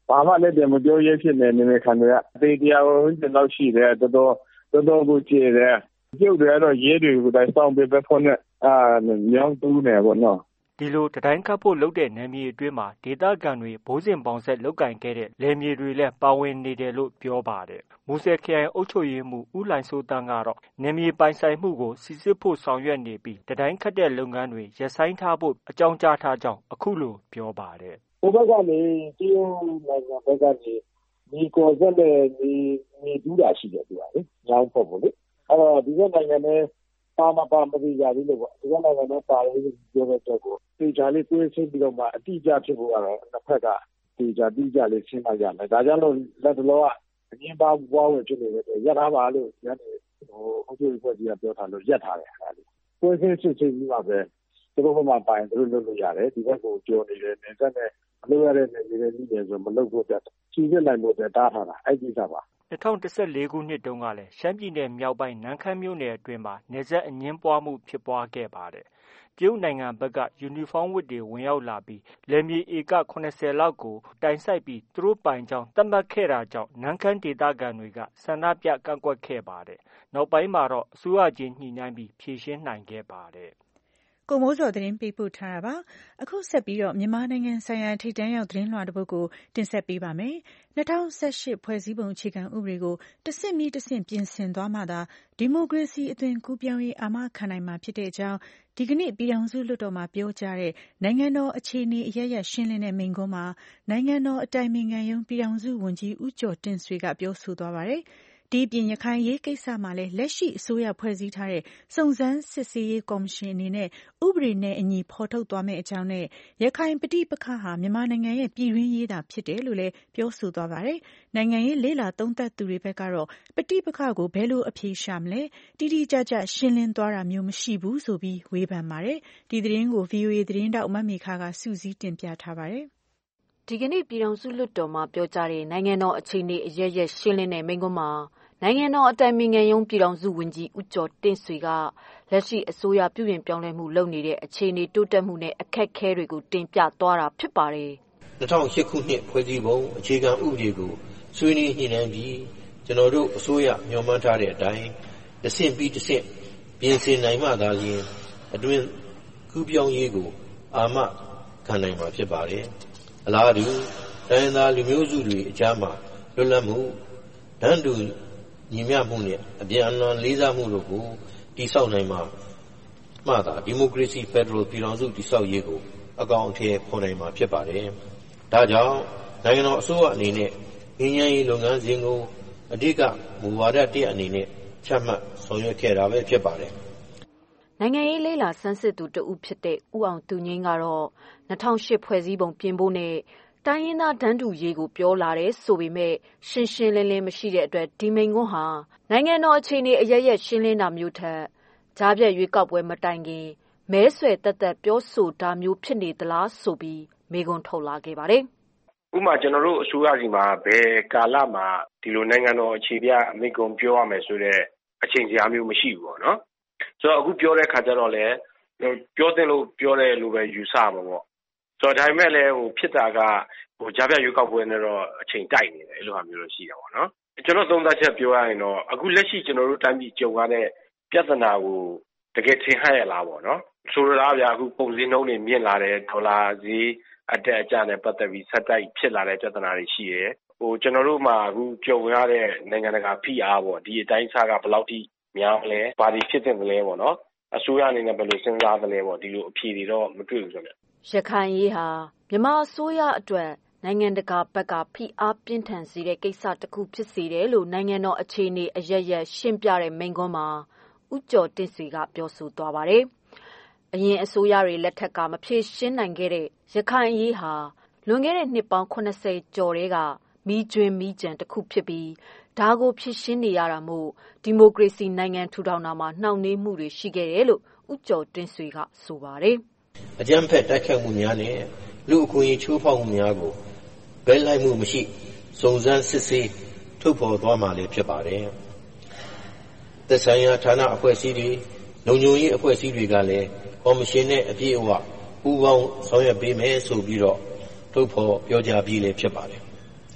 ဘာမှလည်းပြန်မပြောရဲဖြစ်နေနေခံရတေးတရားဝင်ကျွန်တော်ရှိတယ်တော်တော်တော်တော်ကိုကြည့်တယ်ပြုတ်တယ်တော့ရဲတွေကိုတိုင်ဆောင်ပေးပဲဖို့နဲ့အာမြောင်းတူးနေပေါ့နော်ဒီလိုတတိုင်းခတ်ဖို့လုပ်တဲ့နယ်မြေအတွင်းမှာဒေသခံတွေဘိုးစဉ်ပေါင်ဆက်လောက်ကင်ခဲ့တဲ့လယ်မြေတွေလည်းပါဝင်နေတယ်လို့ပြောပါတယ်မူဆယ်ခရိုင်အုပ်ချုပ်ရေးမှူးဦးလိုင်စိုးတန်းကတော့နယ်မြေပိုင်ဆိုင်မှုကိုစီစစ်ဖို့ဆောင်ရွက်နေပြီးတတိုင်းခတ်တဲ့လုပ်ငန်းတွေရပ်ဆိုင်းထားဖို့အကြောင်းကြားထားကြောင်းအခုလိုပြောပါတယ်ဟိုဘက်ကနေတရုတ်နိုင်ငံဘက်ကနေဒီကောဆက်နဲ့ဒီဒီဒူးတာရှိတယ်သူကလေညောင်းဖို့ပေါ့လေအဲ့တော့ဒီဘက်နိုင်ငံနဲ့ပါမပါမသိကြဘူးလို့ပေါ့ဒီဘက်နိုင်ငံနဲ့ပါလို့ပြောတဲ့တော့ကိုဒီဂျာလေးကိုယ်ဆင်းပြီးတော့မှအတိအကျဖြစ်ဖို့ကတော့တစ်ဖက်ကဒီဂျာတိကျလေးရှင်းလိုက်ရမယ်ဒါကြောင့်လို့လက်တလောကအငင်းပါဘွားဝင်ဖြစ်နေတဲ့ရက်ထားပါလို့ညနေဟိုအုပ်ချုပ်ရေးဖွဲ့ကြီးကပြောထားလို့ရက်ထားတယ်အဲ့ဒါလေးကိုယ်ဆင်းစစ်စစ်ပြီးမှပဲသူတို့ဘက်မှာပိုင်သူတို့လုပ်လို့ရတယ်ဒီဘက်ကိုကြော်နေတယ်နေဆက်နဲ့မလုပ်ရတဲ့နေနေနေနေဆိုမလုပ်ဖို့ပြတ်ချီးပြနိုင်ဖို့တားထားတာအဲ့ဒီစားပါ၂၀၁၄ခုနှစ်တုန်းကလည်းရှမ်းပြည်နယ်မြောက်ပိုင်းနန်းခမ်းမြို့နယ်အတွင်းမှာနေဆက်အငင်းပွားမှုဖြစ်ပွားခဲ့ပါတယ်။တရုတ်နိုင်ငံဘက်ကယူနီဖောင်းဝတ်တွေဝင်ရောက်လာပြီးလယ်မြေဧက၇၀လောက်ကိုတိုင်စိုက်ပြီးသူတို့ပိုင်ကြောင်းသတ်မှတ်ခဲ့တာကြောင့်နန်းခမ်းဒေသခံတွေကဆန္ဒပြကန့်ကွက်ခဲ့ပါတယ်။နောက်ပိုင်းမှာတော့အစိုးရချင်းညှိနှိုင်းပြီးဖြေရှင်းနိုင်ခဲ့ပါတယ်။ကိုမိုးစောသတင်းပေးပို့ထားတာပါအခုဆက်ပြီးတော့မြန်မာနိုင်ငံဆိုင်ရာထိပ်တန်းရောက်သတင်းလွှာတစ်ပုဒ်ကိုတင်ဆက်ပေးပါမယ်၂၀၁၈ဖွဲ့စည်းပုံအခြေခံဥပဒေကိုတဆင့်ပြီးတဆင့်ပြင်ဆင်သွားမှသာဒီမိုကရေစီအသွင်ကူးပြောင်းရေးအာမခံနိုင်မှာဖြစ်တဲ့အကြောင်းဒီကနေ့ပြည်ထောင်စုလွှတ်တော်မှာပြောကြားတဲ့နိုင်ငံတော်အခြေအနေအရပ်ရပ်ရှင်းလင်းတဲ့မိန့်ခွန်းမှာနိုင်ငံတော်အတိုင်ပင်ခံရုံးပြည်ထောင်စုဝန်ကြီးဦးကျော်တင့်ဆွေကပြောဆိုသွားပါတယ်ဒီပြင်ရခိုင်ရေးကိစ္စမှာလည်းလက်ရှိအစိုးရဖွဲ့စည်းထားတဲ့စုံစမ်းစစ်ဆေးရေးကော်မရှင်အနေနဲ့ဥပဒေနဲ့အညီဖော်ထုတ်သွားမယ့်အကြောင်းနဲ့ရခိုင်ပဋိပက္ခဟာမြန်မာနိုင်ငံရဲ့ပြည်တွင်းရေးသာဖြစ်တယ်လို့လည်းပြောဆိုသွားပါတယ်။နိုင်ငံရေးလေ့လာသုံးသပ်သူတွေဘက်ကတော့ပဋိပက္ခကိုဘယ်လိုအဖြေရှာမလဲတိတိကျကျရှင်းလင်းသွားတာမျိုးမရှိဘူးဆိုပြီးဝေဖန်ပါတယ်။ဒီသတင်းကို ဗွီအိုအေ သတင်းတောက်မမေခကစုစည်းတင်ပြထားပါတယ်။ဒီကနေ့ပြည်ထောင်စုလွှတ်တော်မှာပြောကြားတဲ့နိုင်ငံတော်အခြေအနေအရပ်ရပ်ရှင်းလင်းတဲ့မိန့်ခွန်းမှာနိုင်ငံတော်အတိုင်ပင်ခံရုံးပြည်ထောင်စုဝန်ကြီးဦးကျော်တင့်ဆွေကလက်ရှိအစိုးရပြုပြင်ပြောင်းလဲမှုလုပ်နေတဲ့အခြေအနေတိုးတက်မှုနဲ့အခက်အခဲတွေကိုတင်ပြသွားတာဖြစ်ပါတယ်။၂၀၀၈ခုနှစ်ဖွဲ့စည်းပုံအခြေခံဥပဒေကိုဆွေးနွေးညှိနှိုင်းပြီးကျွန်တော်တို့အစိုးရညွှန်မှန်းထားတဲ့အတိုင်းတစ်ဆင့်ပြီးတစ်ဆင့်ပြင်ဆင်နိုင်မှသာလျှင်အတွင်းကူးပြောင်းရေးကိုအာမခံနိုင်မှာဖြစ်ပါတယ်။အလားတူတိုင်းရင်းသားလူမျိုးစုတွေအကြားမှာလွတ်လပ်မှုတန်းတူညီမျှမှုနဲ့အပြန်အလှန်လေးစားမှုတို့ကိုတည်ဆောက်နိုင်မှာမှသာဒီမိုကရေစီဖက်ဒရယ်ပြည်ထောင်စုတည်ဆောက်ရေးကိုအကောင်အထည်ဖော်နိုင်မှာဖြစ်ပါတယ်။ဒါကြောင့်နိုင်ငံတော်အစိုးရအနေနဲ့ငြိမ်းချမ်းရေးလုပ်ငန်းစဉ်ကိုအဓိကမူဝါဒတစ်အနေနဲ့ချမှတ်ဆောင်ရွက်ခဲ့တာပဲဖြစ်ပါတယ်။နိုင်ငံရေးလေ့လာဆန်းစစ်သူတဦးဖြစ်တဲ့ဦးအောင်သူငိမ့်ကတော့၂၀၀၈ဖွဲ့စည်းပုံပြင်ဖို့နဲ့တိုင်းရင်းသားတန်းတူရေးကိုပြောလာတယ်ဆိုပေမဲ့ရှင်းရှင်းလင်းလင်းမရှိတဲ့အတွက်ဒီမိန့်ခွန်းဟာနိုင်ငံတော်အခြေအနေအရပ်ရပ်ရှင်းလင်းတာမျိုးထက်ကြားပြတ်ရွေးကောက်ပွဲမတိုင်ခင်မဲဆွယ်တက်တက်ပြောဆိုတာမျိုးဖြစ်နေသလားဆိုပြီးမေးခွန်းထုတ်လာခဲ့ပါတယ်။ဥပမာကျွန်တော်တို့အစိုးရစီမှာဘယ်ကာလမှာဒီလိုနိုင်ငံတော်အခြေပြအမိန့်ခွန်းပြောရမယ်ဆိုတဲ့အချိန်စရာမျိုးမရှိဘူးပေါ့နော်။ဆိုတော့အခုပြောတဲ့ခါကျတော့လေပြောတဲ့လို့ပြောတယ်လို့ပဲယူဆမှာပေါ့။ဆိုတော့ဒါပေမဲ့လည်းဟိုဖြစ်တာကဟိုကြားပြရွေးကောက်ပွဲနဲ့တော့အချိန်တိုက်နေတယ်အဲ့လိုဟာမျိုးလို့ရှိတာပေါ့နော်ကျွန်တော်သုံးသပ်ချက်ပြောရရင်တော့အခုလက်ရှိကျွန်တော်တို့တိုင်းပြည်ကြုံရတဲ့ပြဿနာကိုတကယ်ထင်ဟပ်ရလားပေါ့နော်ဆိုလိုတာဗျာအခုပုံစံနှုန်းတွေမြင့်လာတယ်ဒေါ်လာဈေးအတက်အကျနဲ့ပတ်သက်ပြီးဆက်တိုက်ဖြစ်လာတဲ့ပြဿနာတွေရှိတယ်ဟိုကျွန်တော်တို့မှာအခုကြုံရတဲ့နိုင်ငံတကာဖိအားပေါ့ဒီအတိုင်းစားကဘယ်လောက်ထိများမလဲဘာတွေဖြစ်တဲ့လဲပေါ့နော်အစိုးရအနေနဲ့ဘယ်လိုစဉ်းစားသလဲပေါ့ဒီလိုအဖြေတွေတော့မတွေ့ဘူးဆိုတော့ရခိုင်ရေးဟာမြန်မာအစိုးရအတွက်နိုင်ငံတကာဘက်ကဖိအားပြင်းထန်စေတဲ့ကိစ္စတစ်ခုဖြစ်စေတယ်လို့နိုင်ငံတော်အခြေအနေအရပ်ရပ်ရှင်းပြတဲ့မိန့်ခွန်းမှာဦးကျော်တင့်ဆွေကပြောဆိုသွားပါတယ်။အရင်အစိုးရတွေလက်ထက်ကမဖြေရှင်းနိုင်ခဲ့တဲ့ရခိုင်ရေးဟာလွန်ခဲ့တဲ့နှစ်ပေါင်း၇၀ကျော်တည်းကမီးကျွင်းမီးကြံတစ်ခုဖြစ်ပြီးဒါကိုဖြေရှင်းနေရတာမို့ဒီမိုကရေစီနိုင်ငံထူထောင်တာမှာနှောင့်နှေးမှုတွေရှိခဲ့တယ်လို့ဦးကျော်တင့်ဆွေကဆိုပါတယ်။အကြမ်းဖက်တိုက်ခိုက်မှုများနဲ့လူအခွင့်အရေးချိုးဖောက်မှုများကိုဘယ်လိုက်မှုမရှိစုံစမ်းစစ်ဆေးထုတ်ဖော်သွားမှာလည်းဖြစ်ပါတယ်။သက်ဆိုင်ရာဌာနအဖွဲ့အစည်းတွေလုံခြုံရေးအဖွဲ့အစည်းတွေကလည်းကော်မရှင်နဲ့အပြည့်အဝပူးပေါင်းဆောင်ရွက်ပေးမယ်ဆိုပြီးတော့ထုတ်ဖော်ပြောကြားပြီးလည်းဖြစ်ပါတယ်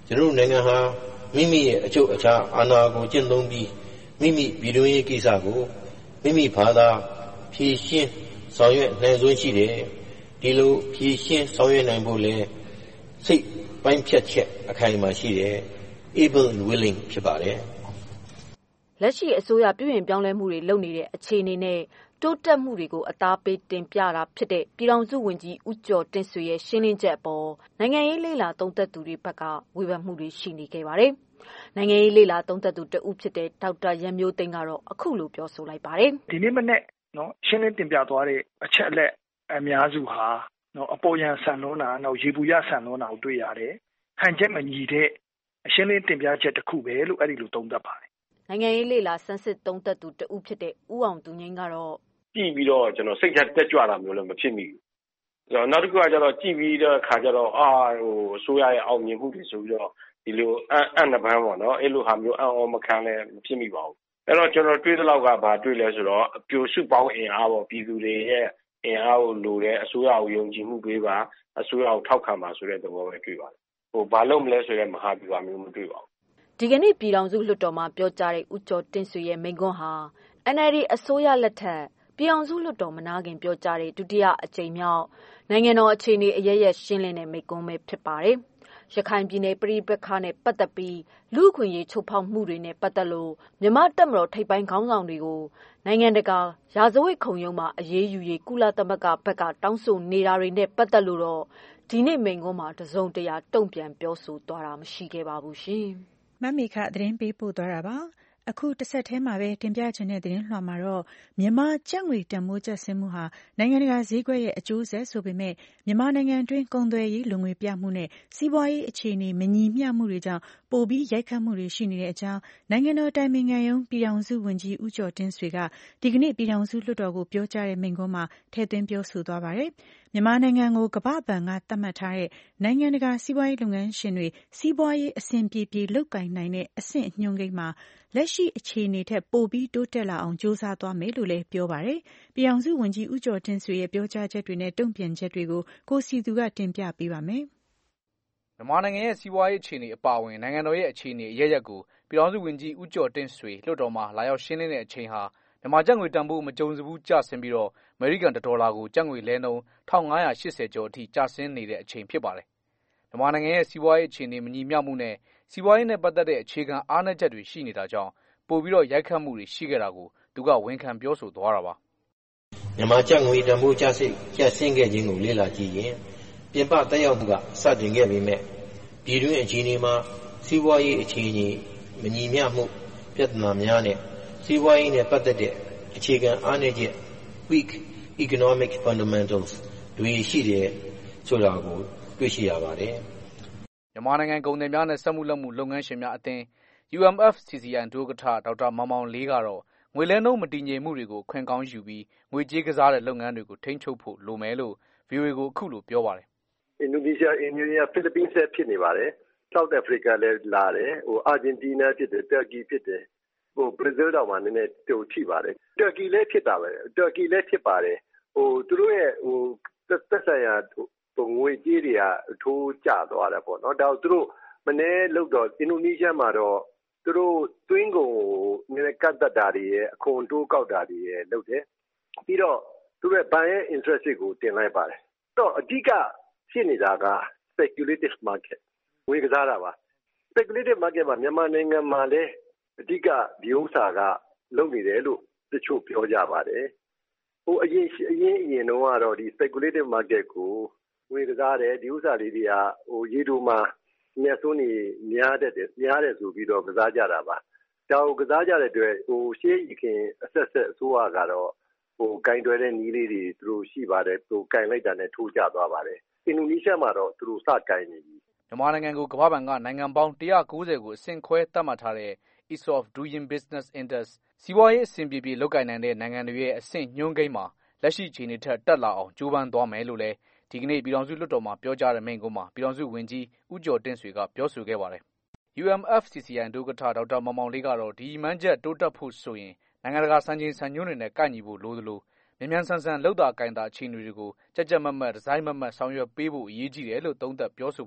ကျွန်တော်နိုင်ငံဟာမိမိရဲ့အကျိုးအခြားအာဏာကိုကျင့်သုံးပြီးမိမိပြည်တွင်းရေးကိစ္စကိုမိမိဘာသာဖြည့်ရှင်းဆောင်ရွက်နိုင်စွမ်းရှိတယ်ဒီလိုဖြည့်ရှင်းဆောင်ရွက်နိုင်ဖို့လဲစိတ်ပိုင်းဖြတ်ချက်အခိုင်အမာရှိတယ် able and willing ဖြစ်ပါတယ်လက်ရှိအစိုးရပြုပြင်ပြောင်းလဲမှုတွေလုပ်နေတဲ့အခြေအနေနဲ့တိုးတက်မှုတွေကိုအသားပေးတင်ပြတာဖြစ်တဲ့ပြည်ထောင်စုဝန်ကြီးဦးကျော်တင့်ဆွေရဲ့ရှင်းလင်းချက်အပေါ်နိုင်ငံရေးလေ့လာသုံးသပ်သူတွေဘက်ကဝေဖန်မှုတွေရှိနေခဲ့ပါတယ်။နိုင်ငံရေးလေ့လာသုံးသပ်သူတဦးဖြစ်တဲ့ဒေါက်တာရန်မျိုးသိန်းကတော့အခုလိုပြောဆိုလိုက်ပါတယ်။ဒီနေ့မနေ့နော်ရှင်းလင်းတင်ပြသွားတဲ့အချက်အလက်အများစုဟာနော်အပေါ်ယံဆန်လွန်းတာနောက်ရေပူရဆန်လွန်းတာကိုတွေ့ရတယ်။ဟန်ချက်မညီတဲ့အရှင်းလင်းတင်ပြချက်တစ်ခုပဲလို့အဲ့ဒီလိုသုံးသပ်ပါတယ်။နိုင်ငံရေးလေ့လာစမ်းစစ်သုံးသပ်သူတဦးဖြစ်တဲ့ဦးအောင်သူငိမ့်ကတော့ကြည့်ပြီးတော့ကျွန်တော်စိတ်ချက်တက်ကြွတာမျိုးလည်းမဖြစ်မိဘူး။နောက်တစ်ခုကကျတော့ကြည့်ပြီးတော့ခါကျတော့အာဟိုအစိုးရရဲ့အောင်မြင်မှုတွေဆိုပြီးတော့ဒီလိုအံ့အံ့နှပန်းပေါ့နော်အဲ့လိုဟာမျိုးအံ့ဩမခံလည်းမဖြစ်မိပါဘူး။အဲ့တော့ကျွန်တော်တွေးသလောက်ကဘာတွေးလဲဆိုတော့အပြိုစုပေါင်းအင်အားပေါ့ပြည်သူတွေရဲ့အင်အားကိုလိုတဲ့အစိုးရကိုယုံကြည်မှုပေးပါအစိုးရကိုထောက်ခံပါဆိုတဲ့သဘောပဲတွေ့ပါတယ်။ဟိုဘာလို့မလဲဆိုတဲ့မဟာဗျူဟာမျိုးမတွေ့ပါဘူး။ဒီကနေ့ပြည်ထောင်စုလွှတ်တော်မှာပြောကြားတဲ့ဦးကျော်တင့်ဆွေရဲ့မိန့်ခွန်းဟာ N L D အစိုးရလက်ထက်ပြည်အောင်စုလွှတ်တော်မနာခင်ပြောကြားတဲ့ဒုတိယအကြိမ်မြောက်နိုင်ငံတော်အခြေအနေအရရက်ရှင်းလင်းတဲ့မိန့်ခွန်းပဲဖြစ်ပါတယ်။ရခိုင်ပြည်နယ်ပြည်ပခါနဲ့ပတ်သက်ပြီးလူ့အခွင့်အရေးချိုးဖောက်မှုတွေနဲ့ပတ်သက်လို့မြန်မာတပ်မတော်ထိပ်ပိုင်းခေါင်းဆောင်တွေကိုနိုင်ငံတကာရာဇဝတ်ခုံရုံးမှာအရေးယူရေးကုလသမဂ္ဂဘက်ကတောင်းဆိုနေတာတွေနဲ့ပတ်သက်လို့တော့ဒီနေ့မိန့်ခွန်းမှာတစုံတရာတုံ့ပြန်ပြောဆိုသွားတာမရှိခဲ့ပါဘူးရှင်။မမေခသတင်းပေးပို့သွားတာပါ။အခုတစ်ဆက်တည်းမှာပဲတင်ပြချင်တဲ့သတင်းလွှာမှာတော့မြန်မာကျပ်ငွေတန်ဖိုးကျဆင်းမှုဟာနိုင်ငံတကာဈေးကွက်ရဲ့အကျိုးဆက်ဆိုပေမဲ့မြန်မာနိုင်ငံတွင်းကုန်သွယ်ရေးလုံငွေပြမှုနဲ့စီးပွားရေးအခြေအနေမညီမျှမှုတွေကြောင့်ပိုပြီးရိုက်ခတ်မှုတွေရှိနေတဲ့အကြောင်းနိုင်ငံတော်တိုင်ပင်ခံရုံးပြည်ထောင်စုဝန်ကြီးဦးကျော်တင့်ဆွေကဒီကနေ့ပြည်ထောင်စုလွှတ်တော်ကိုပြောကြားတဲ့မိန့်ခွန်းမှာထည့်သွင်းပြောဆိုသွားပါတယ်။မြန်မာနိုင်ငံကိုကမ္ဘာ့ဘဏ်ကသတ်မှတ်ထားတဲ့နိုင်ငံတကာစီးပွားရေးလုပ်ငန်းရှင်တွေစီးပွားရေးအဆင်ပြေပြေလုပ်ကိုင်နိုင်တဲ့အဆင့်အညွှန်းကိန်းမှာလက်ရှိအခြေအနေထက်ပိုပြီးတိုးတက်လာအောင်ကြိုးစားသွားမယ်လို့လည်းပြောပါတယ်။ပြည်ထောင်စုဝန်ကြီးဦးကျော်တင့်ဆွေရဲ့ပြောကြားချက်တွေနဲ့တုံ့ပြန်ချက်တွေကိုကိုစီသူကတင်ပြပေးပါမယ်။မြန်မာနိုင်ငံရဲ့စီးပွားရေးအခြေအနေအပါအဝင်နိုင်ငံတော်ရဲ့အခြေအနေအရရက်ကိုပြည်ထောင်စုဝန်ကြီးဦးကျော်တင့်ဆွေလွှတ်တော်မှာလာရောက်ရှင်းလင်းတဲ့အချိန်ဟာမြန်မာကျပ်ငွေတန်ဖိုးမကြုံစဘူးကျဆင်းပြီးတော့အမေရိကန်ဒေါ်လာကိုကျပ်ငွေလဲနှုန်း၁၅၈၀ကျော်အထိကျဆင်းနေတဲ့အချိန်ဖြစ်ပါတယ်။မြန်မာနိုင်ငံရဲ့စီးပွားရေးအခြေအနေမညီမျှမှုနဲ့စီးပွားရေးနဲ့ပတ်သက်တဲ့အခြေခံအားနည်းချက်တွေရှိနေတာကြောင့်ပိုပြီးတော့ရိုက်ခတ်မှုတွေရှိခဲ့တာကိုသူကဝန်ခံပြောဆိုသွားတာပါ။မြန်မာကျပ်ငွေတန်ဖိုးကျဆင်းကျဆင်းခဲ့ခြင်းကိုလေ့လာကြည့်ရင်ပြင်ပသက်ရောက်မှုကစတင်ခဲ့ပေမဲ့ပြည်တွင်းအခြေအနေမှာစီးပွားရေးအခြေအနေမညီမျှမှုပြဿနာများနဲ့စီးပွားရေးနဲ့ပတ်သက်တဲ့အခြေခံအားနည်းချက် weak economic fundamentals တွေရှိတယ်ဆိုတာကိုတွေ့ရှိရပါတယ်။မြန်မာနိုင်ငံကုန်သည်များနဲ့စက်မှုလက်မှုလုပ်ငန်းရှင်များအသင်း U M F C C I ဒုဥက္ကဋ္ဌဒေါက်တာမောင်မောင်လေးကတော့ငွေလဲနှုန်းမတည်ငြိမ်မှုတွေကိုခွင့်ကောင်းယူပြီးငွေကြေးကစားတဲ့လုပ်ငန်းတွေကိုထိန်းချုပ်ဖို့လိုမယ်လို့ ဗွီအိုအေ ကိုအခုလိုပြောပါတယ်။အင်ဒိုနီးရှား၊အင်ဒိုနီးရှား၊ဖိလစ်ပိုင်ဆက်ဖြစ်နေပါတယ်။ဆောက်အာဖရိကလည်းလာတယ်။ဟိုအာဂျင်တီးနားဖြစ်တယ်၊တာကီဖြစ်တယ်။ဟိုဘရာဇီးတောင်မှနည်းနည်းတူထိပါတယ်။တာကီလည်းဖြစ်တာပဲ။တာကီလည်းဖြစ်ပါတယ်။ဟိုသူတို့ရဲ့ဟိုသက်ဆိုင်ရာဟိုငွေကြေးတွေကထိုးကျသွားတယ်ပေါ့နော်။ဒါသူတို့မနေ့လောက်တော့အင်ဒိုနီးရှားမှာတော့သူတို့တွင်းကုန်နည်းနည်းကတ်တတ်တာတွေရဲ့အခွန်တိုးကောက်တာတွေရဲ့လုပ်တယ်ပြီးတော့သူတို့ဘဏ်ရဲ့ interest rate ကိုတင်လိုက်ပါတယ်တော့အဓိကဖြစ်နေတာက speculative market ဝေကစားတာပါ speculative market မှာမြန်မာနိုင်ငံမှာလည်းအဓိကဒီဥစ္စာကလုပ်နေတယ်လို့တချို့ပြောကြပါတယ်ဟိုအရင်အရင်အရင်တော့ကတော့ဒီ speculative market ကိုဝေကစားတယ်ဒီဥစ္စာလေးတွေကဟိုရေတိုမှာမြတ်စွန်းနေများတဲ့များတယ်ဆိုပြီးတော့ကစားကြတာပါဒါကိုကစားကြတဲ့အတွက်ဟိုရှေးရခင်အဆက်ဆက်အစိုးရကတော့ဟိုကင်တွယ်တဲ့နီးလေးတွေသူတို့ရှိပါတယ်သူကင်လိုက်တာနဲ့ထိုးကျသွားပါတယ်အင်ဒိုနီးရှားမှာတော့သူတို့စကင်နေပြီမြန်မာနိုင်ငံကိုကမ္ဘာ့ဘဏ်ကနိုင်ငံပေါင်းone hundred ninetyကိုအဆင့်ခွဲသတ်မှတ်ထားတဲ့ Ease of Doing Business Index စီးပွားရေးအဆင်ပြေပြေလုပ်ကိုင်နိုင်တဲ့နိုင်ငံတွေရဲ့အဆင့်ညွှန်းကိန်းမှာလက်ရှိအခြေအနေထက်တက်လာအောင်ကြိုးပမ်းသွားမယ်လို့လည်းဒီကနေ့ပြည်ထောင်စုလွှတ်တော်မှာပြောကြားတဲ့မိန့်ခွန်းမှာပြည်ထောင်စုဝန်ကြီးဦးကျော်တင့်ဆွေကပြောဆိုခဲ့ပါတယ်။ U M F C C I ဒုဥက္ကဋ္ဌဒေါက်တာမောင်မောင်လေးကတော့ဒီမှန်းချက်တိုးတက်ဖို့ဆိုရင်နိုင်ငံတကာစံချိန်စံညွှန်းတွေနဲ့ကိုက်ညီဖို့လိုသလိုမြန်မြန်ဆန်ဆန်လှုပ်တာကိုင်တာအခြေအနေတွေကိုကြက်ကြက်မတ်မတ်ဒီဇိုင်းမတ်မတ်ဆောင်ရွက်ပေးဖို့အရေးကြီးတယ်လို့သုံးသပ်ပြောဆိုပါတယ်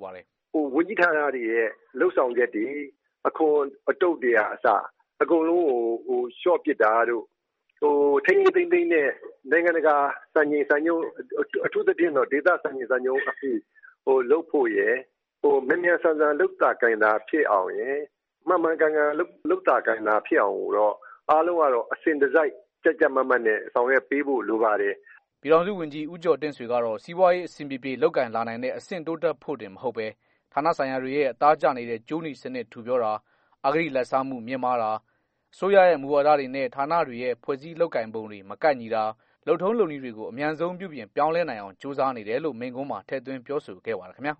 ဟိုဝန်ကြီးဌာနတွေရဲ့လှုပ်ဆောင်ချက်တွေအခွန်အတုတ်တွေအစအကုန်လုံးကိုဟို short ပစ်တာတို့ဟိုထိန်းသိမ်းသိမ်းနဲ့နိုင်ငံတကာစံချိန်စံညွှန်းအထူးသဖြင့်တော့ဒေသစံချိန်စံညွှန်းအဖြစ်ဟိုလှုပ်ဖို့ရယ်ဟိုမြန်မြန်ဆန်ဆန်လှုပ်တာကိုင်တာဖြစ်အောင်ရယ်မှန်မှန်ကန်ကန်လှုပ်လှုပ်တာကိုင်တာဖြစ်အောင်တော့အားလုံးကတော့အစဉ်တစိုက်ကြက်ကြက်မတ်မတ်နဲ့ဆောင်ရွက်ပေးဖို့လိုပါတယ်ပြည်ထောင်စုဝန်ကြီးဦးကျော်တင့်ဆွေကတော့စီးပွားရေးအဆင်ပြေပြေလုပ်ကိုင်လာနိုင်တဲ့အဆင့်တိုးတက်ဖို့တင်မဟုတ်ပဲဌာနဆိုင်ရာတွေရဲ့အသားကျနေတဲ့ကျိုးနီစနစ်ထူပြောတာအဂရိလက်စားမှုမြင့်မားတာအစိုးရရဲ့မူဝါဒတွေနဲ့ဌာနတွေရဲ့ဖွဲ့စည်းလုပ်ကိုင်ပုံတွေမကိုက်ညီတာလုံထုံးလုံနည်းတွေကိုအမြန်ဆုံးပြုပြင်ပြောင်းလဲနိုင်အောင်ကြိုးစားနေတယ်လို့မိန့်ခွန်းမှာထည့်သွင်းပြောဆိုခဲ့ပါတယ်ခင်ဗျာ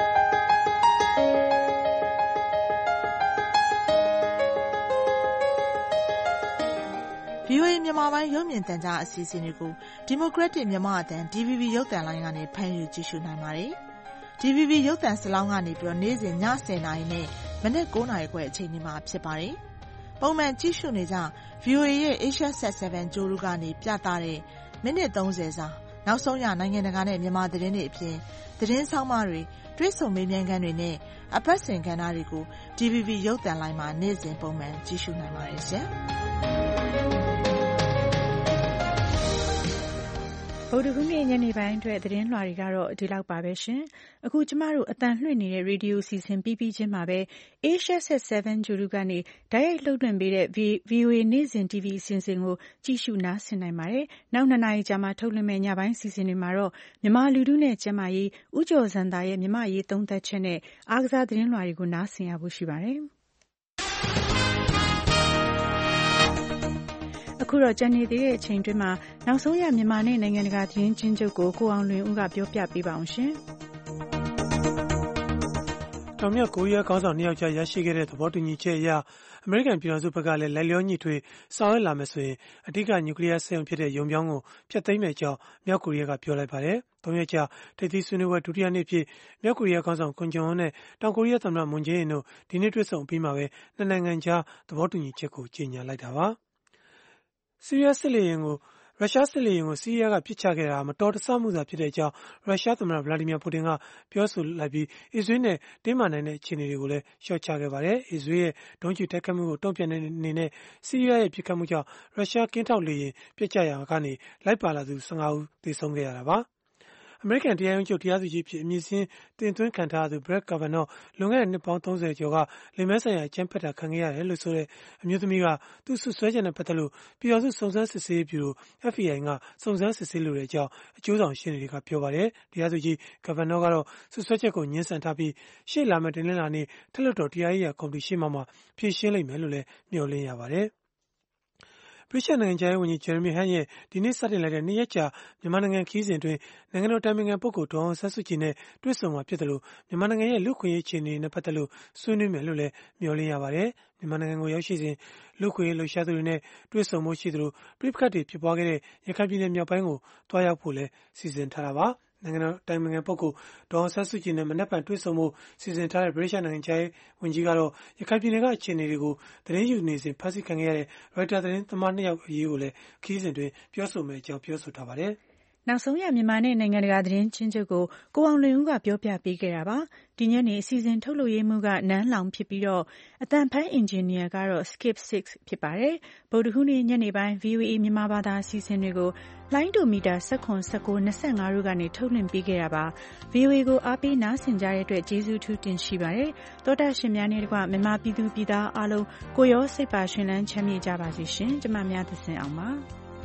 ဗီအိုအေမြန်မာပိုင်းရုပ်မြင်သံကြားအစီအစဉ်တွေကိုဒီမိုကရက်တစ်မြန်မာအသံ ဒီ ဗီ ဘီ ရုပ်သံလိုင်းကနေဖမ်းယူကြည့်ရှုနိုင်ပါတယ်။ ဒီ ဗီ ဘီ ရုပ်သံစလောင်းကနေပြီးတော့နေ့စဉ်ညဆယ်နာရီနဲ့မနက်ကိုးနာရီခွဲအချိန်ဒီမှာဖြစ်ပါတယ်။ပုံမှန်ကြည့်ရှုနေကြ ဗီအိုအေ ရဲ့ Asia Sat ဆယ် ကြိုးရူကနေပြသတဲ့မိနစ်သုံးဆယ်စာနောက်ဆုံးရနိုင်ငံတကာနဲ့မြန်မာသတင်းတွေအပြင်သတင်းဆောင်းပါးတွေတွဲဆုံမေးမြန်းခန်းတွေနဲ့အပတ်စဉ်ကဏ္ဍတွေကို ဒီ ဗီ ဘီ ရုပ်သံလိုင်းမှာနေ့စဉ်ပုံမှန်ကြည့်ရှုနိုင်ပါတယ်ရှင်။ဗုဒ္ဓဟူးနေ့ညနေပိုင်းအတွက်သတင်းလွှာတွေကတော့ဒီလောက်ပါပဲရှင်။အခုကျမတို့အတန်လွှင့်နေတဲ့ရေဒီယိုစီစဉ်ပြီးပြီးချင်းမှာပဲ Asia Sat ဆယ် ဂျူရီကနေဓာတ်ရိုက်လှုပ်လွှင့်ပေးတဲ့ ဗီအိုအေနေ့စဉ် တီဗီအစီအစဉ်ကိုကြည့်ရှုနားဆင်နိုင်ပါတယ်။နောက်နှစ်နာရီကြာမှထုတ်လွှင့်မယ့်ညပိုင်းစီစဉ်တွေမှာတော့မြန်မာလူထုနဲ့ကျန်းမာရေးဦးကျော်ဇံသာရဲ့မြန်မာရေးသုံးသပ်ချက်နဲ့အားကစားသတင်းလွှာတွေကိုနားဆင်ရဖို့ရှိပါတယ်။အခုတော့ကြံနေသေးတဲ့အချိန်တွင်းမှာနောက်ဆုံးရမြန်မာနဲ့နိုင်ငံတကာသတင်းချင်းချုပ်ကိုကိုအောင်လွင်ဦးကပြောပြပေးပါအောင်ရှင်။တောင်မြောက်ကိုရီးယားခေါင်းဆောင်နှစ်ယောက်ကြားရရှိခဲ့တဲ့သဘောတူညီချက်အရအမေရိကန်ပြည်ထောင်စုဘက်ကလည်းလိုက်လျောညီထွေဆောင်ရွက်လာမယ်ဆိုရင်အဓိကနျူကလ িয়ার စက်ရုံဖြစ်တဲ့ရုံပြောင်းကိုဖျက်သိမ်းမယ့်အကြောင်းမြောက်ကိုရီးယားကပြောလိုက်ပါတယ်။သုံးရက်ကြာထိပ်သီးဆွေးနွေးပွဲဒုတိယနေ့ဖြစ်မြောက်ကိုရီးယားခေါင်းဆောင်ကွန်ဂျွန်အွန်းနဲ့တောင်ကိုရီးယားသမ္မတမွန်ဂျေးအင်တို့ဒီနေ့တွေ့ဆုံပြီးမှပဲနှစ်နိုင်ငံကြားသဘောတူညီချက်ကိုကြေညာလိုက်တာပါ။ဆီးရီးယားစစ်လေယာဉ်ကိုရုရှားစစ်လေယာဉ်ကိုဆီးရီးယားကပစ်ချခဲ့တာမတော်တဆမှုသာဖြစ်တဲ့အကြောင်းရုရှားသမ္မတဗလာဒီမီယာပူတင်ကပြောဆိုလိုက်ပြီးအစ္စရေးနဲ့တင်းမာနိုင်တဲ့အခြေအနေတွေကိုလည်းလျှော့ချခဲ့ပါတယ်။အစ္စရေးရဲ့ဒုံးကျည်တိုက်ခိုက်မှုကိုတုံ့ပြန်တဲ့အနေနဲ့ဆီးရီးယားရဲ့ပစ်ခတ်မှုကြောင့်ရုရှားကင်းထောက်လေယာဉ်ပျက်ကျရာကနေလိုက်ပါလာသူ၁၅ဦးသေဆုံးခဲ့ရတာပါ။အမေရိကန်တရားရုံးချုပ်တရားသူကြီးဖြစ်အမည်စင်းတင်သွင်းခံထားရသူ Brett Kavanaugh လွန်ခဲ့တဲ့နှစ်ပေါင်းသုံးဆယ်ကျော်ကလိင်မဲဆိုင်ရာအကြမ်းဖက်တာခံခဲ့ရတယ်လို့ဆိုတဲ့အမျိုးသမီးကသူ့ဆွဆွဲချက်နဲ့ပတ်သက်လို့ပြည်တော်စုစုံစမ်းစစ်ဆေးရေးဗျူရို အက်ဖ်ဘီအိုင် ကစုံစမ်းစစ်ဆေးလိုတဲ့အကြောင်းအကျိုးဆောင်ရှင်းတွေကပြောပါတယ်။တရားသူကြီး Kavanaugh ကတော့ဆွဆွဲချက်ကိုညှင်းဆန်ထားပြီးရှေ့လာမယ့်တင်လင်းလာနေ့ထက်လွှတ်တော်တရားရေးရာကော်မတီရှေ့မှမှာဖြေရှင်းလိမ့်မယ်လို့လည်းမျှော်လင့်ရပါတယ်။ဗြိတိန်နိုင်ငံခြားရေးဝန်ကြီးဂျယ်ရမီဟန့်ရဲ့ဒီနေ့စတင်လိုက်တဲ့နှစ်ရက်ကြာမြန်မာနိုင်ငံခရီးစဉ်အတွင်းနိုင်ငံတော်တိုင်ပင်ခံပုဂ္ဂိုလ်ဒေါ်အောင်ဆန်းစုကြည်နဲ့တွေ့ဆုံမှာဖြစ်တယ်လို့မြန်မာနိုင်ငံရဲ့လူ့ခွင့်ရေးအခြေအနေနဲ့ပတ်သက်လို့ဆွေးနွေးမယ်လို့လည်းမျှော်လင့်ရပါတယ်။မြန်မာနိုင်ငံကိုရောက်ရှိစဉ်လူ့ခွင့်ရေးလှုပ်ရှားသူတွေနဲ့တွေ့ဆုံမှုရှိသလိုပြည်ပခတ်တွေဖြစ်ပွားခဲ့တဲ့ရခိုင်ပြည်နယ်မြောက်ပိုင်းကိုတွားရောက်ဖို့လည်းစီစဉ်ထားတာပါ။နိုင်ငံတော်တိုင်ပင်ခံပုဂ္ဂိုလ်ဒေါ်အောင်ဆန်းစုကြည်နဲ့မနက်ဖြန်တွေ့ဆုံမှုစီစဉ်ထားတဲ့ဗြိတိန်နိုင်ငံခြားရေးဝန်ကြီးကတော့ရခိုင်ပြည်နယ်ကအခြေအနေတွေကိုသတင်းယူနေစဉ်ဖမ်းဆီးခံခဲ့ရတဲ့ရိုက်တာသတင်းသမားနှစ်ယောက်အရေးကိုလည်းခရီးစဉ်တွင်ပြောဆိုမယ့်အကြောင်းပြောဆိုထားပါတယ်။နောက်ဆုံးရမြန်မာနဲ့နိုင်ငံတကာသတင်းချင်းချုပ်ကိုကိုအောင်လွင်ဦးကပြောပြပေးခဲ့တာပါ။ဒီညနေအစီအစဉ်ထုတ်လုပ်ရေးမှူးကနန်းလောင်ဖြစ်ပြီးတော့အတန်ဖန်းအင်ဂျင်နီယာကတော့ Skip Six ဖြစ်ပါတယ်။ဗုဒ္ဓဟူးနေ့ညနေပိုင်း ဗီအိုအေ မြန်မာဘာသာအစီအစဉ်တွေကိုလိုင်းဒိုမီတာ၁၇ ၁၉ ၂၅တို့ကနေထုတ်လွှင့်ပေးခဲ့တာပါ။ ဗီအိုအေကိုအားပေးနားဆင်ကြတဲ့အတွက်ကျေးဇူးထူးတင်ရှိပါတယ်။သောတာရှင်များနဲ့တကွမြန်မာပြည်သူပြည်သားအားလုံးကိုရောစိတ်ပါရှင်လန်းချမ်းမြေ့ကြပါစေရှင်။ကျမများသစဉ်အောင်ပါ။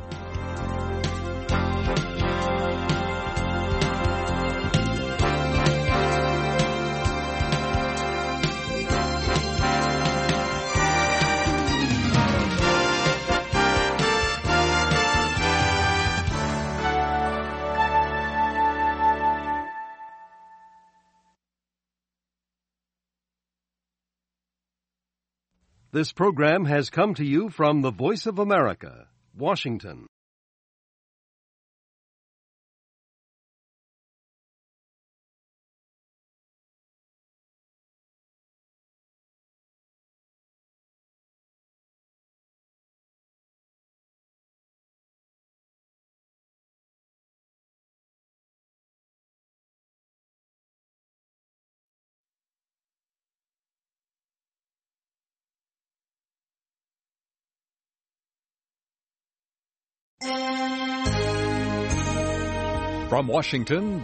This program has come to you from the Voice of America, Washington. From Washington,